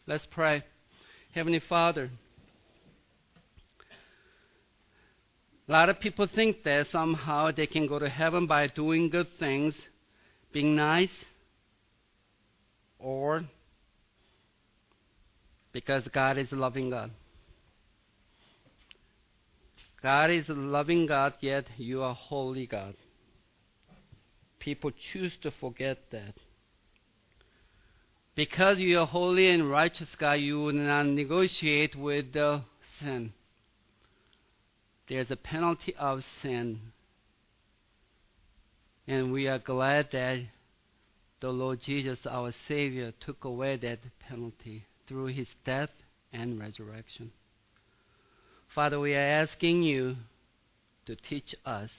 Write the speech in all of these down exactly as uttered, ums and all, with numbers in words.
Let's pray. Heavenly Father, a lot of people think that somehow they can go to heaven by doing good things, being nice, or because God is a loving God. God is a loving God, yet you are holy God. People choose to forget that. Because you are holy and righteous God, you will not negotiate with the sin. There's a penalty of sin. And we are glad that the Lord Jesus, our Savior, took away that penalty through his death and resurrection. Father, we are asking you to teach us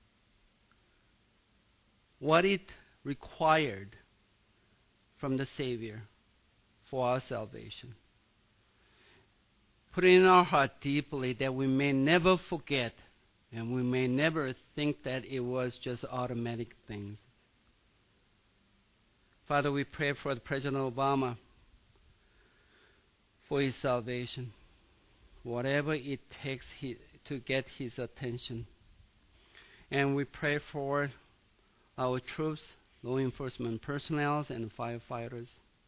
what it required from the Savior for our salvation. Put it in our heart deeply that we may never forget and we may never think that it was just automatic things. Father, we pray for President Obama for his salvation, whatever it takes he, to get his attention. And we pray for our troops, law enforcement personnel, and firefighters.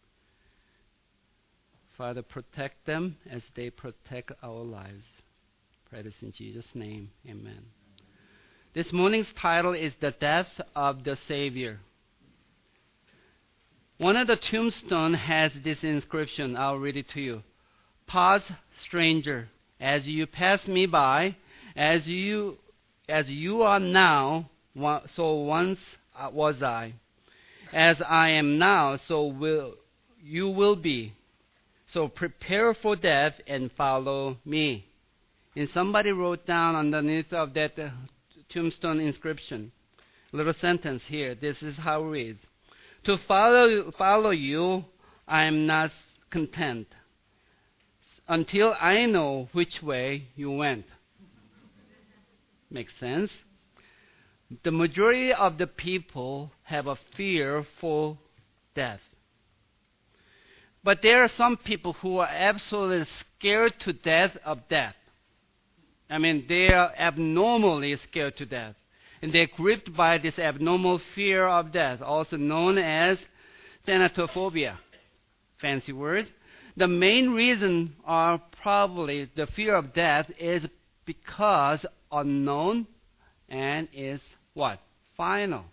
Father, protect them as they protect our lives. Pray this in Jesus' name. Amen. This morning's title is The Death of the Savior. One of the tombstones has this inscription. I'll read it to you. Pause, stranger, as you pass me by, as you as you are now, so once was I. As I am now, so will you will be. So prepare for death and follow me. And somebody wrote down underneath of that uh, tombstone inscription, a little sentence here. This is how it reads. To follow, follow you, I am not content until I know which way you went. Makes sense? The majority of the people have a fear for death. But there are some people who are absolutely scared to death of death. I mean, they are abnormally scared to death. And they're gripped by this abnormal fear of death, also known as thanatophobia. Fancy word. The main reason are probably the fear of death is because unknown and is what? Final.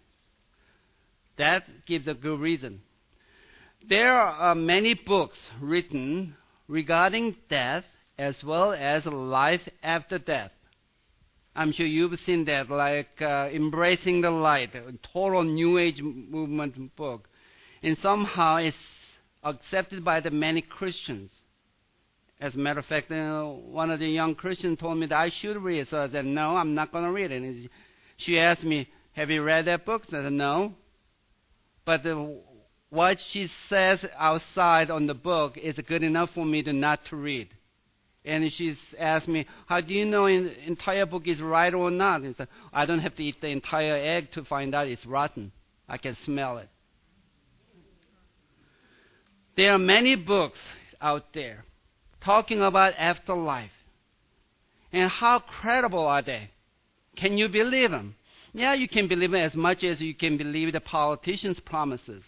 That gives a good reason. There are many books written regarding death as well as life after death. I'm sure you've seen that, like uh, Embracing the Light, a total New Age movement book. And somehow it's accepted by the many Christians. As a matter of fact, uh, one of the young Christians told me that I should read it. So I said, no, I'm not going to read it. And she asked me, have you read that book? I said, no. But the what she says outside on the book is good enough for me to not to read. And she's asked me, how do you know the entire book is right or not? And I said, I don't have to eat the entire egg to find out it's rotten. I can smell it. There are many books out there talking about afterlife. And how credible are they? Can you believe them? Yeah, you can believe them as much as you can believe the politicians' promises.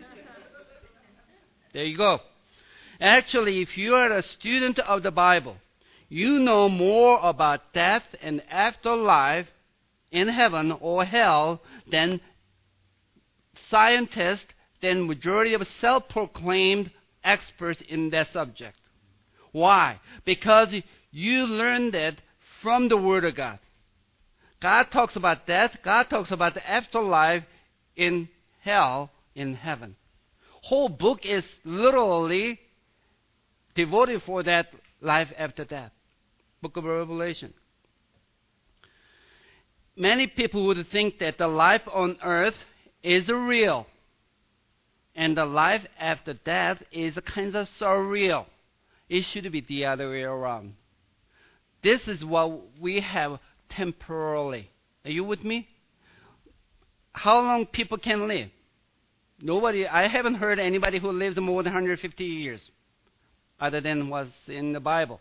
There you go. Actually, if you are a student of the Bible, you know more about death and afterlife in heaven or hell than scientists, than majority of self-proclaimed experts in that subject. Why? Because you learned it from the Word of God. God talks about death. God talks about the afterlife in hell, in heaven. Whole book is literally devoted for that life after death. Book of Revelation. Many people would think that the life on earth is real, and the life after death is kind of surreal. It should be the other way around. This is what we have temporarily. Are you with me? How long people can live? Nobody, I haven't heard anybody who lives more than one hundred fifty years. other than what's in the Bible.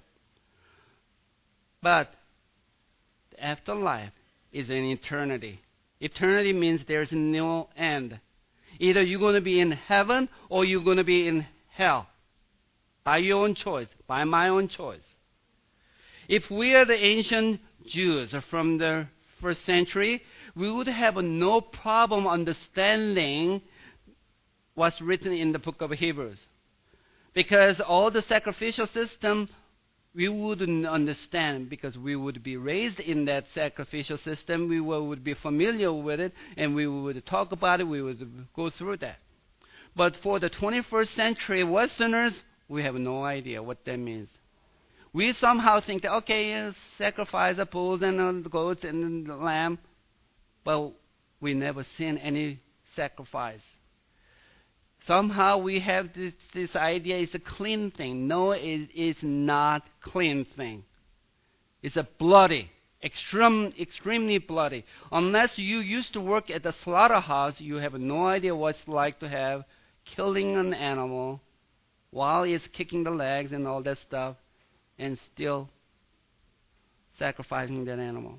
But the afterlife is an eternity. Eternity means there's no end. Either you're going to be in heaven or you're going to be in hell. By your own choice, by my own choice. If we are the ancient Jews from the first century, we would have no problem understanding what's written in the book of Hebrews. Because all the sacrificial system, we wouldn't understand because we would be raised in that sacrificial system. We would be familiar with it, and we would talk about it. We would go through that. But for the twenty-first century Westerners, we have no idea what that means. We somehow think that, okay, yes, sacrifice the bulls and the goats and the lamb, but we never seen any sacrifice. Somehow we have this, this idea it's a clean thing. No, it is not clean thing. It's a bloody, extreme, extremely bloody. Unless you used to work at the slaughterhouse, you have no idea what it's like to have killing an animal while it's kicking the legs and all that stuff, and still sacrificing that animal.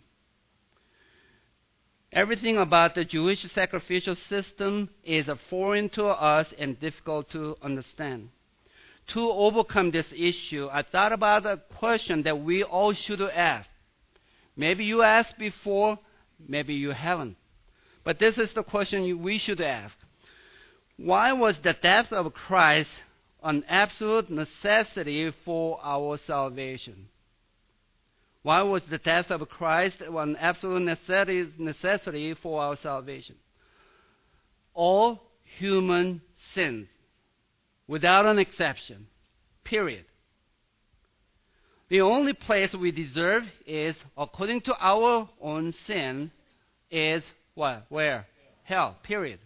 Everything about the Jewish sacrificial system is foreign to us and difficult to understand. To overcome this issue, I thought about a question that we all should ask. Maybe you asked before, maybe you haven't. But this is the question we should ask. Why was the death of Christ an absolute necessity for our salvation? Why was the death of Christ an absolute necessity, necessity for our salvation? All human sins, without an exception, period. The only place we deserve is, according to our own sin, is what? Where? Hell, period.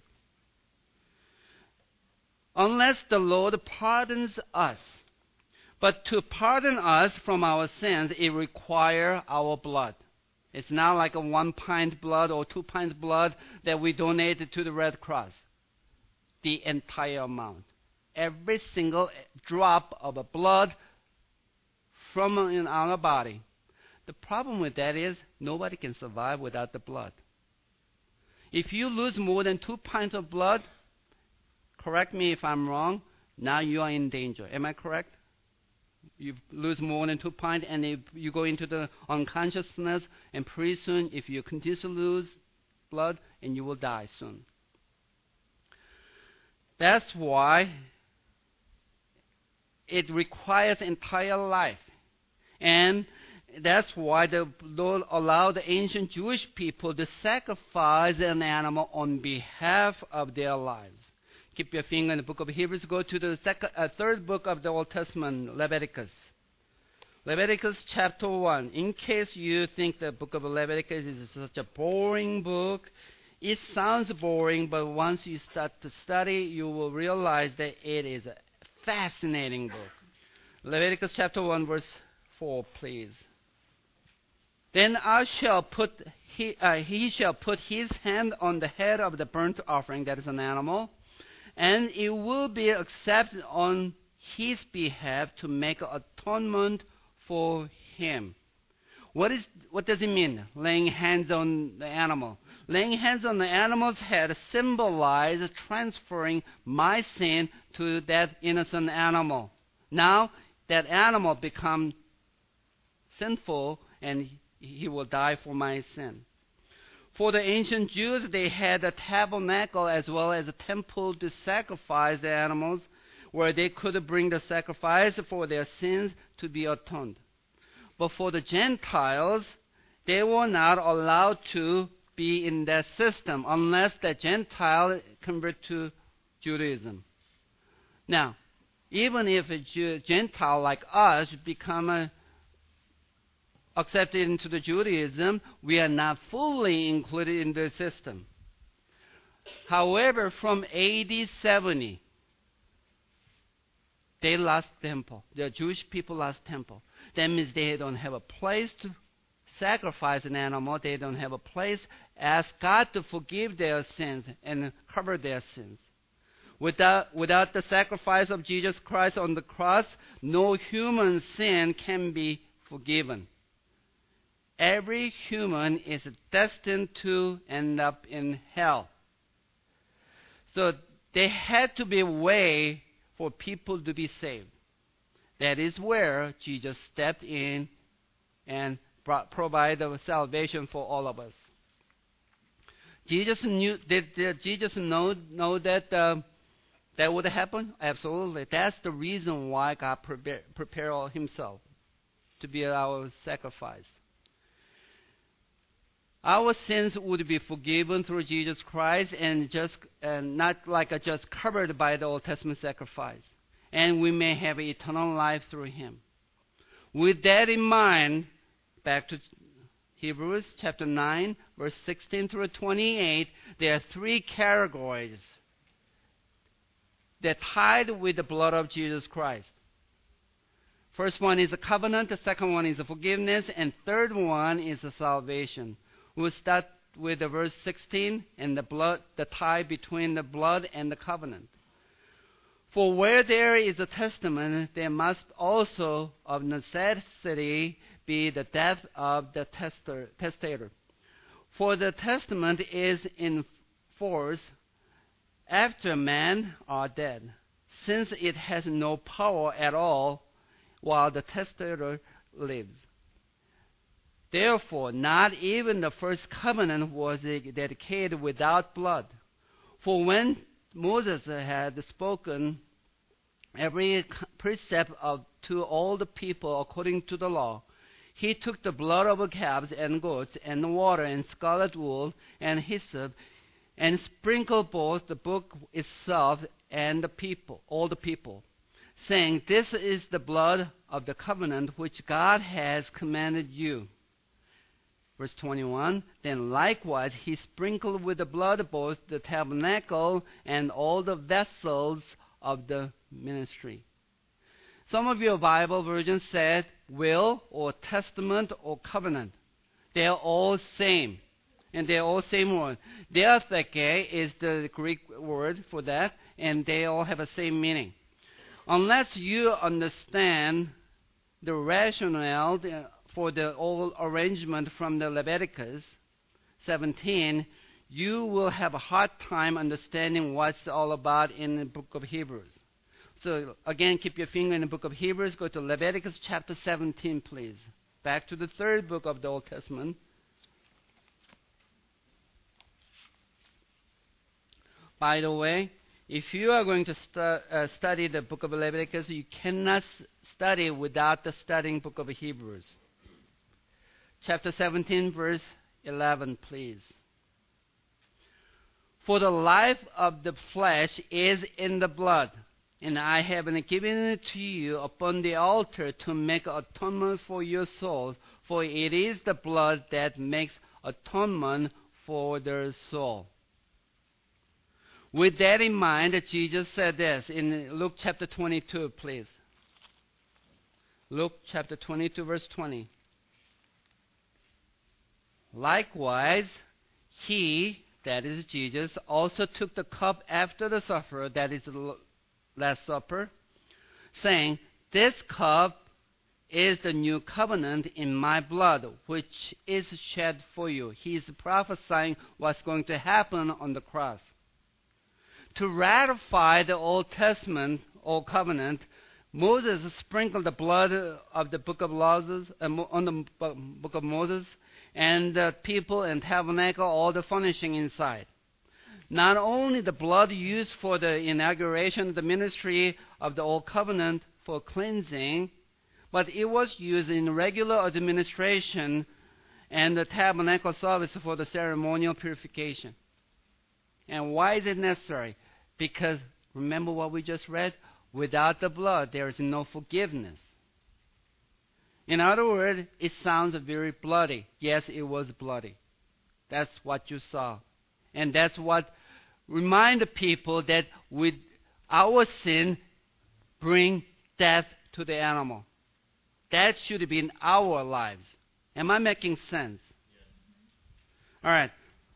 Unless the Lord pardons us. But to pardon us from our sins, it requires our blood. It's not like a one pint blood or two pints blood that we donated to the Red Cross. The entire amount. Every single drop of blood from in our body. The problem with that is nobody can survive without the blood. If you lose more than two pints of blood, correct me if I'm wrong, now you are in danger. Am I correct? You lose more than two pints, and if you go into the unconsciousness, and pretty soon, if you continue to lose blood, and you will die soon. That's why it requires entire life. And that's why the Lord allowed the ancient Jewish people to sacrifice an animal on behalf of their lives. Keep your finger in the book of Hebrews. Go to the second, uh, third book of the Old Testament, Leviticus. Leviticus chapter one. In case you think the book of Leviticus is such a boring book, it sounds boring, but once you start to study, you will realize that it is a fascinating book. Leviticus chapter one, verse four, please. Then I shall put he, uh, he shall put his hand on the head of the burnt offering, that is an animal, and it will be accepted on his behalf to make atonement for him. What is what does it mean, laying hands on the animal? Laying hands on the animal's head symbolizes transferring my sin to that innocent animal. Now that animal becomes sinful, and he will die for my sin. For the ancient Jews, they had a tabernacle as well as a temple to sacrifice the animals, where they could bring the sacrifice for their sins to be atoned. But for the Gentiles, they were not allowed to be in that system unless the Gentile convert to Judaism. Now, even if a Jew, Gentile like us become a accepted into the Judaism, we are not fully included in the system. However, from A D seventy, they lost temple. The Jewish people lost temple. That means they don't have a place to sacrifice an animal. They don't have a place. Ask God to forgive their sins and cover their sins. Without, without the sacrifice of Jesus Christ on the cross, no human sin can be forgiven. Every human is destined to end up in hell. So there had to be a way for people to be saved. That is where Jesus stepped in and brought, provided salvation for all of us. Jesus knew. Did, did Jesus know know that uh, that would happen? Absolutely. That's the reason why God prepare, prepared Himself to be our sacrifice. Our sins would be forgiven through Jesus Christ, and just and not like a just covered by the Old Testament sacrifice. And we may have eternal life through Him. With that in mind, back to Hebrews chapter nine, verse sixteen through twenty-eight, there are three categories that tied with the blood of Jesus Christ. First one is a covenant, the second one is a forgiveness, and third one is a salvation. We'll start with the verse sixteen and the blood, the tie between the blood and the covenant. For where there is a testament, there must also of necessity be the death of the tester, testator. For the testament is in force after men are dead, since it has no power at all while the testator lives. Therefore, not even the first covenant was dedicated without blood. For when Moses had spoken every precept of, to all the people according to the law, he took the blood of calves and goats and water and scarlet wool and hyssop and sprinkled both the book itself and the people, all the people, saying, "This is the blood of the covenant which God has commanded you." Verse twenty-one, then likewise he sprinkled with the blood both the tabernacle and all the vessels of the ministry. Some of your Bible versions said will or testament or covenant. They are all same. And they are all same word. Diatheke is the Greek word for that, and they all have the same meaning. Unless you understand the rationale for the old arrangement from the Leviticus seventeen, you will have a hard time understanding what's all about in the book of Hebrews. So again, keep your finger in the book of Hebrews. Go to Leviticus chapter seventeen, please. Back to the third book of the Old Testament. By the way, if you are going to stu- uh, study the book of Leviticus, you cannot s- study without the studying book of Hebrews. Chapter seventeen, verse eleven, please. For the life of the flesh is in the blood, and I have given it to you upon the altar to make atonement for your souls, for it is the blood that makes atonement for their soul. With that in mind, Jesus said this in Luke chapter twenty-two, please. Luke chapter twenty-two, verse twenty. Likewise, he, that is Jesus, also took the cup after the supper, that is the Last Supper, saying, "This cup is the new covenant in my blood, which is shed for you." He is prophesying what's going to happen on the cross. To ratify the Old Testament, Old Covenant, Moses sprinkled the blood of the book of Moses, uh, on the book of Moses, and the people and tabernacle, all the furnishing inside. Not only the blood used for the inauguration of the ministry of the Old Covenant for cleansing, but it was used in regular administration and the tabernacle service for the ceremonial purification. And why is it necessary? Because remember what we just read? Without the blood, there is no forgiveness. In other words, it sounds very bloody. Yes, it was bloody. That's what you saw. And that's what remind the people that with our sin bring death to the animal. That should be in our lives. Am I making sense? Yes. All right.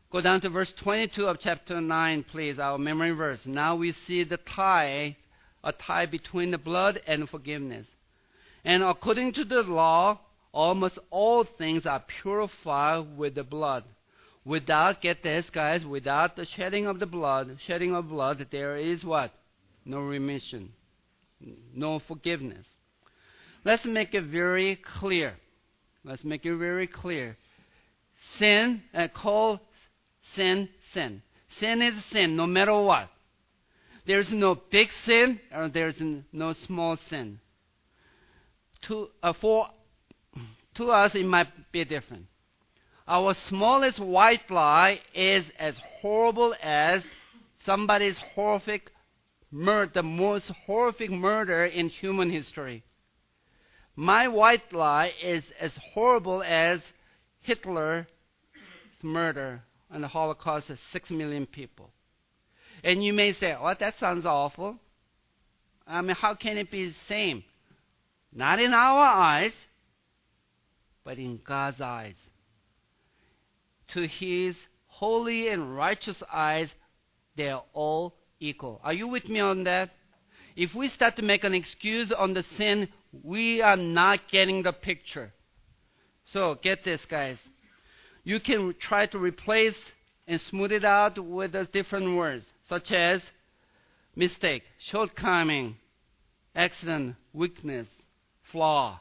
Go down to verse twenty-two of chapter nine, please, our memory verse. Now we see the tie, a tie between the blood and forgiveness. And according to the law, almost all things are purified with the blood. Without, get this guys, without the shedding of the blood, shedding of blood, there is what? No remission, no forgiveness. Let's make it very clear. Let's make it very clear. Sin, uh, call sin, sin. Sin is sin, no matter what. There's no big sin, or there's no small sin. To, uh, for to us, it might be different. Our smallest white lie is as horrible as somebody's horrific murder, the most horrific murder in human history. My white lie is as horrible as Hitler's murder and the Holocaust of six million people. And you may say, oh, that sounds awful. I mean, how can it be the same? Not in our eyes, but in God's eyes. To His holy and righteous eyes, they are all equal. Are you with me on that? If we start to make an excuse on the sin, we are not getting the picture. So get this, guys. You can try to replace and smooth it out with a different words, such as mistake, shortcoming, accident, weakness, flaw.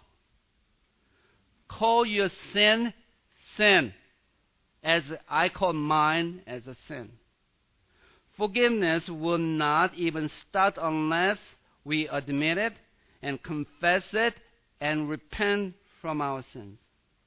Call your sin, sin, as I call mine as a sin. Forgiveness will not even start unless we admit it and confess it and repent from our sins.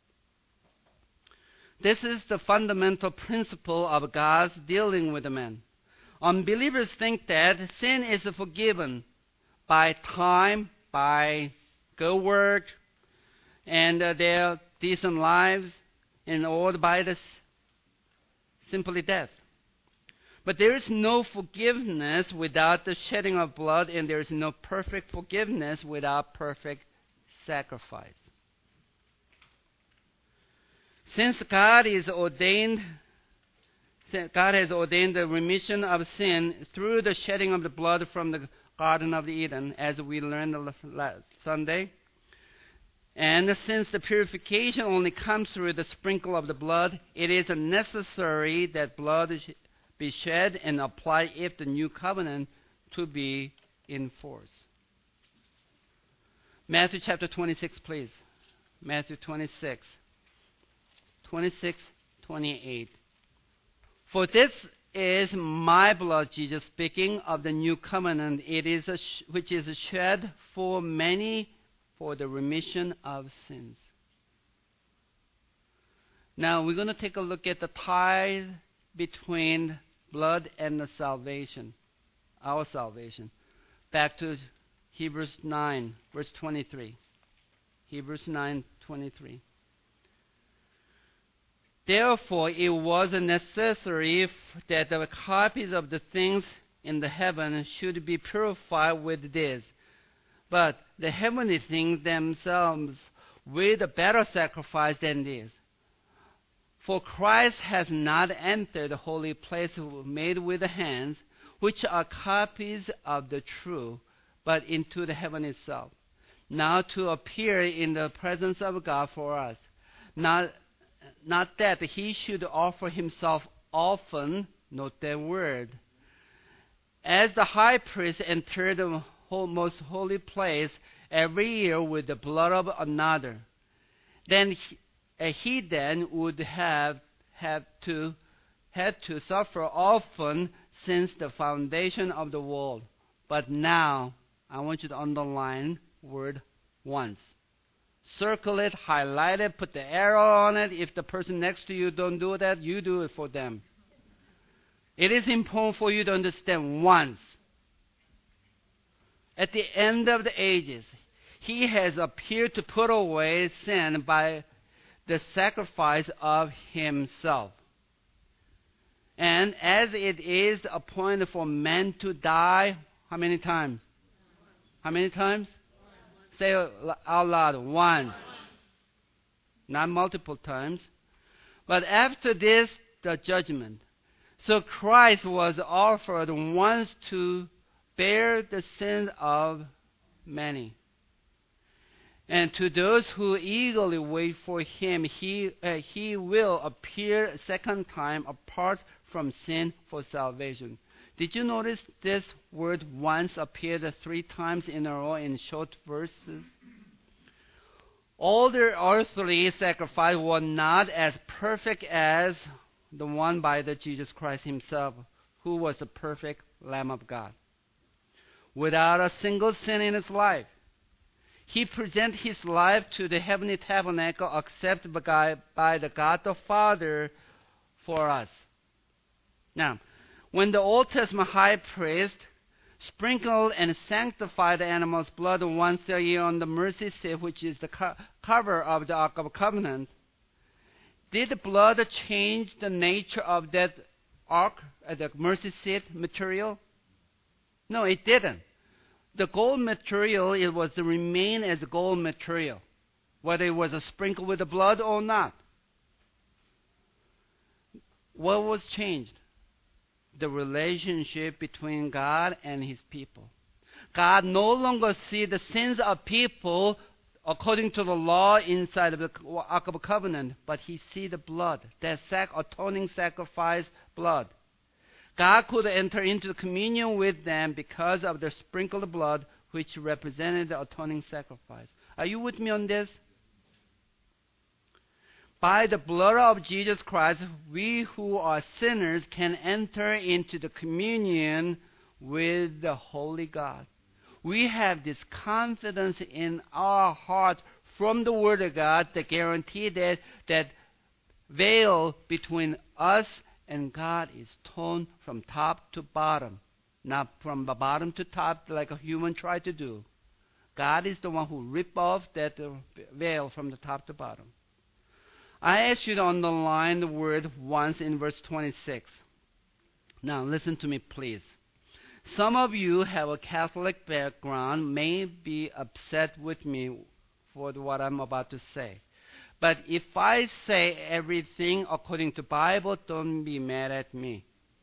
This is the fundamental principle of God's dealing with man. Unbelievers think that sin is forgiven by time, by good work, and uh, their decent lives, and or by the simply death. But there is no forgiveness without the shedding of blood, and there is no perfect forgiveness without perfect sacrifice. Since God is ordained, God has ordained the remission of sin through the shedding of the blood from the Garden of Eden, as we learned last Sunday. And since the purification only comes through the sprinkle of the blood, it is necessary that blood be shed and applied if the new covenant to be in force. Matthew chapter twenty-six, please. Matthew twenty-six. twenty-six, twenty-eight. For this is my blood, Jesus speaking, of the new covenant, it is a sh- which is shed for many for the remission of sins. Now we're going to take a look at the tie between blood and the salvation, our salvation. Back to Hebrews nine, verse twenty-three. Hebrews nine, twenty-three. Therefore, it was necessary that the copies of the things in the heaven should be purified with this. But the heavenly things themselves with a better sacrifice than this. For Christ has not entered the holy place made with hands, which are copies of the true, but into the heaven itself, now to appear in the presence of God for us. Not Not that he should offer himself often, note that word, as the high priest entered the most holy place every year with the blood of another. Then he, uh, he then would have had to had to suffer often since the foundation of the world. But now, I want you to underline word once. Circle it, highlight it, put the arrow on it. If the person next to you don't do that, you do it for them. It is important for you to understand once. At the end of the ages, he has appeared to put away sin by the sacrifice of himself. And as it is appointed for men to die, how many times? How many times? Say out loud, once. Not multiple times. But after this, the judgment. So Christ was offered once to bear the sins of many. And to those who eagerly wait for him, he, uh, he will appear a second time apart from sin for salvation. Did you notice this word once appeared three times in a row in short verses? All the earthly sacrifices were not as perfect as the one by the Jesus Christ himself, who was the perfect Lamb of God, without a single sin in his life. He presented his life to the heavenly tabernacle accepted by the God the Father for us. Now, when the Old Testament high priest sprinkled and sanctified the animal's blood once a year on the mercy seat, which is the co- cover of the Ark of the Covenant, did the blood change the nature of that ark, uh, the mercy seat material? No, it didn't. The gold material, it was to remain as gold material, whether it was sprinkled with the blood or not. What was changed? The relationship between God and his people. God no longer sees the sins of people according to the law inside of the Ark of the Covenant, but he sees the blood, that sac- atoning sacrifice blood. God could enter into communion with them because of the sprinkled blood, which represented the atoning sacrifice. Are you with me on this? By the blood of Jesus Christ, we who are sinners can enter into the communion with the Holy God. We have this confidence in our heart from the Word of God that guarantee that that veil between us and God is torn from top to bottom, not from the bottom to top like a human tried to do. God is the one who ripped off that veil from the top to bottom. I asked you to underline the word once in verse twenty-six. Now listen to me, please. Some of you have a Catholic background, may be upset with me for what I'm about to say. But if I say everything according to Bible, don't be mad at me.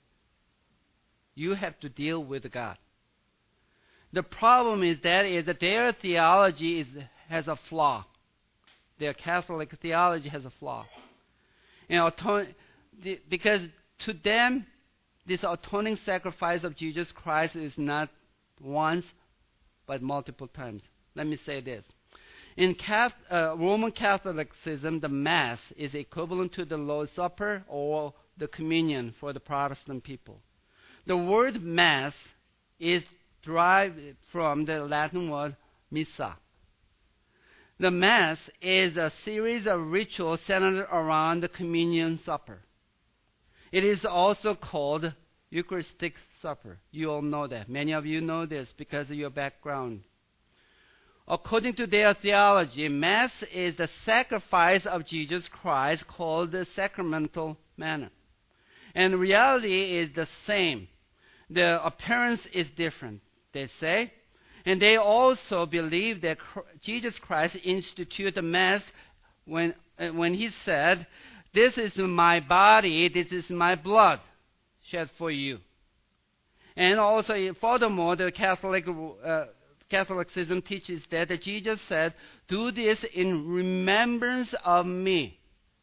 You have to deal with God. The problem is that is that their theology is, has a flaw. Their Catholic theology has a flaw. You know, because to them, this atoning sacrifice of Jesus Christ is not once, but multiple times. Let me say this. In Catholic, uh, Roman Catholicism, the Mass is equivalent to the Lord's Supper or the communion for the Protestant people. The word Mass is derived from the Latin word missa. The Mass is a series of rituals centered around the communion supper. It is also called Eucharistic Supper. You all know that. Many of you know this because of your background. According to their theology, Mass is the sacrifice of Jesus Christ called the sacramental manner. And reality is the same. The appearance is different, they say. And they also believe that Jesus Christ instituted the Mass when, uh, when he said, "This is my body, this is my blood shed for you." And also, furthermore, the Catholic uh, Catholicism teaches that, that Jesus said, "Do this in remembrance of me."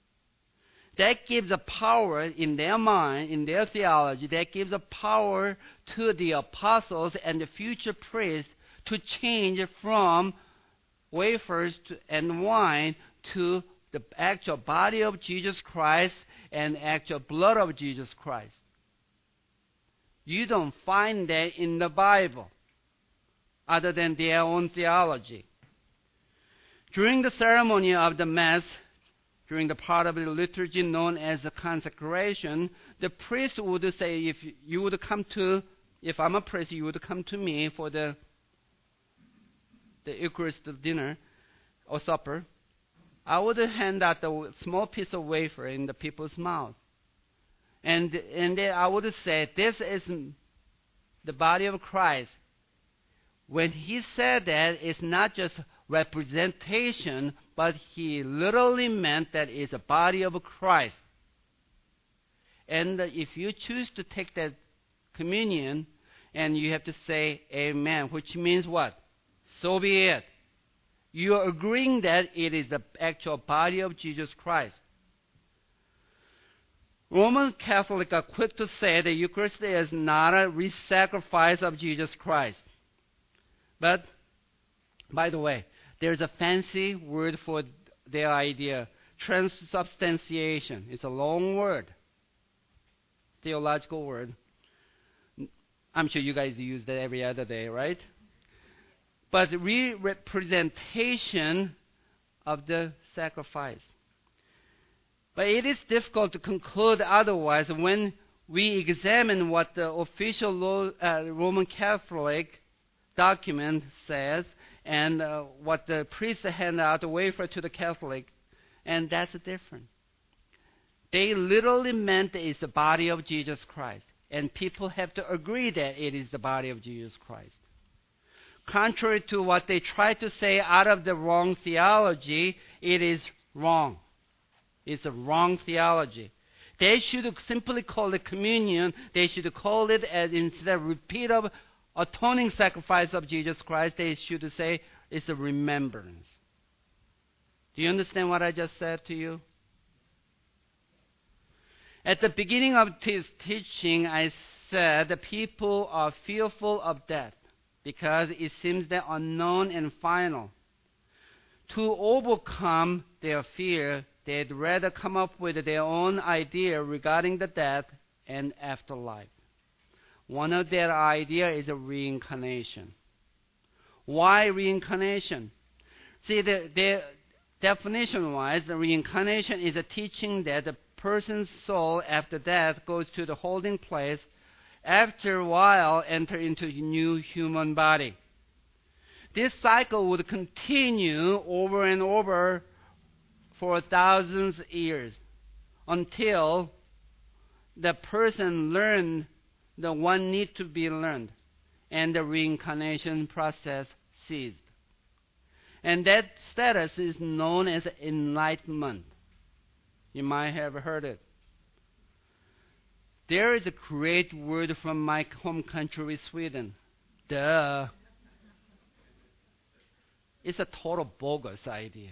That gives a power in their mind, in their theology, that gives a power to the apostles and the future priests to change from wafers to, and wine to the actual body of Jesus Christ and actual blood of Jesus Christ. You don't find that in the Bible, other than their own theology. During the ceremony of the Mass, during the part of the liturgy known as the consecration, the priest would say, if you would come to, if I'm a priest, you would come to me for the, the Eucharist dinner or supper. I would hand out a small piece of wafer in the people's mouth. And, and then I would say, "This is the body of Christ." When he said that, it's not just representation, but he literally meant that it's a body of Christ. And if you choose to take that communion, and you have to say amen, which means what? So be it. You are agreeing that it is the actual body of Jesus Christ. Roman Catholics are quick to say the Eucharist is not a re-sacrifice of Jesus Christ. But, by the way, there's a fancy word for their idea, transubstantiation. It's a long word, theological word. I'm sure you guys use that every other day, right? But re-representation of the sacrifice. But it is difficult to conclude otherwise when we examine what the official law, uh, Roman Catholic document says and uh, what the priest hand out the wafer to the Catholic, and that's different. They literally meant it's the body of Jesus Christ, and people have to agree that it is the body of Jesus Christ. Contrary to what they try to say out of the wrong theology, it is wrong. It's a wrong theology. They should simply call it communion. They should call it, as instead of repeat of atoning sacrifice of Jesus Christ, they should say it's a remembrance. Do you understand what I just said to you? At the beginning of this teaching, I said the people are fearful of death because it seems that unknown and final. To overcome their fear, they'd rather come up with their own idea regarding the death and afterlife. One of their ideas is a reincarnation. Why reincarnation? See, the, the definition-wise, the reincarnation is a teaching that the person's soul after death goes to the holding place, after a while enter into a new human body. This cycle would continue over and over for thousands of years until the person learned the one need to be learned and the reincarnation process ceased. And that status is known as enlightenment. You might have heard it. There is a great word from my home country, Sweden. Duh. It's a total bogus idea.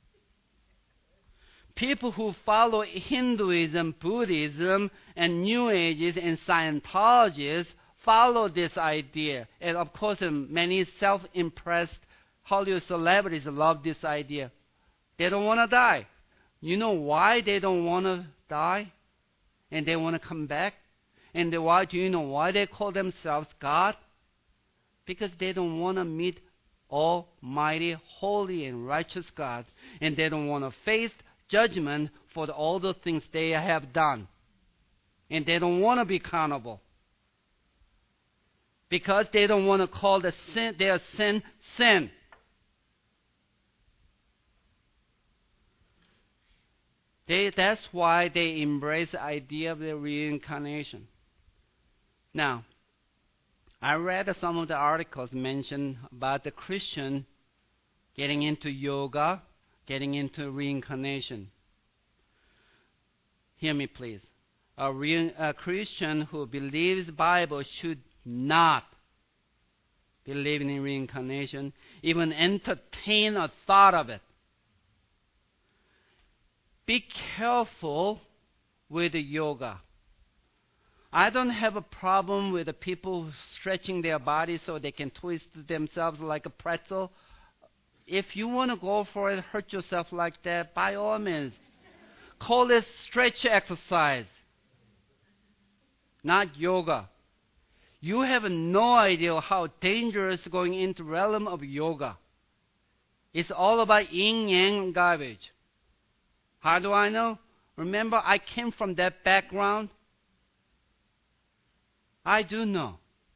People who follow Hinduism, Buddhism, and New Ages and Scientologists follow this idea. And of course, many self-impressed Hollywood celebrities love this idea. They don't want to die. You know why they don't want to die? And they want to come back? And they, why, do you know why they call themselves God? Because they don't want to meet Almighty, holy, and righteous God. And they don't want to face judgment for the, all the things they have done. And they don't want to be accountable. Because they don't want to call the sin, their sin, sin. They, that's why they embrace the idea of the reincarnation. Now, I read some of the articles mentioned about the Christian getting into yoga, getting into reincarnation. Hear me, please. A, re- a Christian who believes the Bible should not believe in reincarnation, even entertain a thought of it. Be careful with yoga. I don't have a problem with the people stretching their bodies so they can twist themselves like a pretzel. If you want to go for it, hurt yourself like that, by all means. Call it stretch exercise, not yoga. You have no idea how dangerous going into the realm of yoga. It's all about yin-yang garbage. How do I know? Remember, I came from that background. I do know.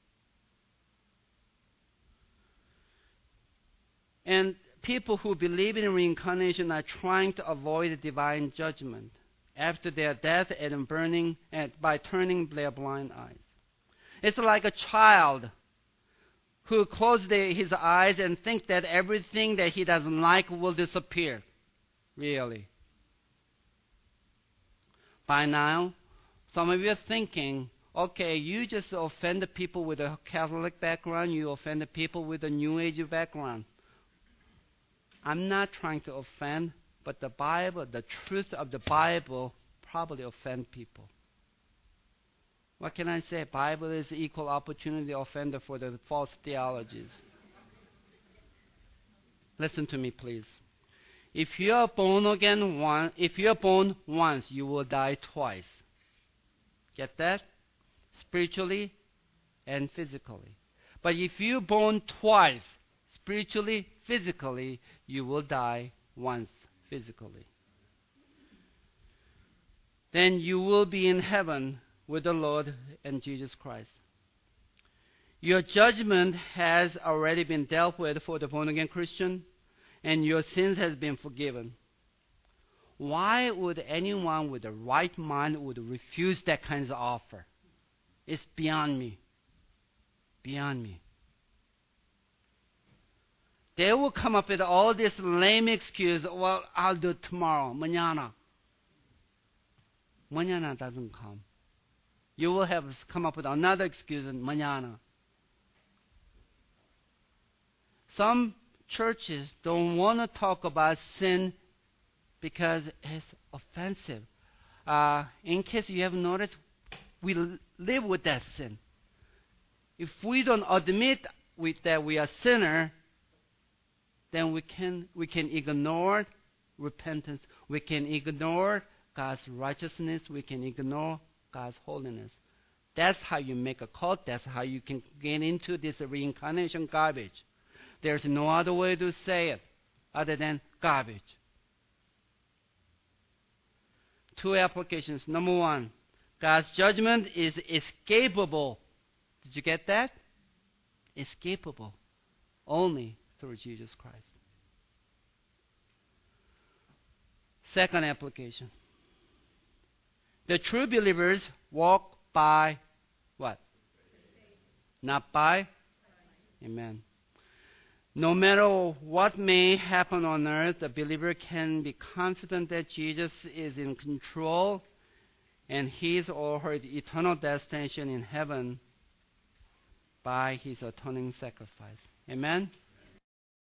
And people who believe in reincarnation are trying to avoid divine judgment after their death and burning and by turning their blind eyes. It's like a child who closes his eyes and thinks that everything that he doesn't like will disappear. Really. By now, Some of you are thinking, okay, you just offend the people with a Catholic background, you offend the people with a New Age background. I'm not trying to offend, but the Bible, the truth of the Bible probably offend people. What can I say? Bible is equal opportunity offender for the false theologies. Listen to me, please. If you are born again once, if you are born once, you will die twice. Get that? Spiritually and physically. But if you're born twice, spiritually, physically, you will die once physically. Then you will be in heaven with the Lord and Jesus Christ. Your judgment has already been dealt with for the born-again Christian, and your sins has been forgiven. Why would anyone with the right mind would refuse that kind of offer? It's beyond me. Beyond me. They will come up with all this lame excuse. Well, I'll do it tomorrow, mañana. Mañana doesn't come. You will have come up with another excuse, mañana. Some churches don't want to talk about sin because it's offensive. Uh, in case you have noticed, we live with that sin. If we don't admit with that we are sinner, then we can we can ignore repentance. We can ignore God's righteousness. We can ignore God's holiness. That's how you make a cult. That's how you can get into this reincarnation garbage. There's no other way to say it other than garbage. Two applications. Number one, God's judgment is escapable. Did you get that? Escapable. Only through Jesus Christ. Second application. The true believers walk by what? Not by? Amen. No matter what may happen on earth, the believer can be confident that Jesus is in control and his or her eternal destination in heaven by his atoning sacrifice. Amen?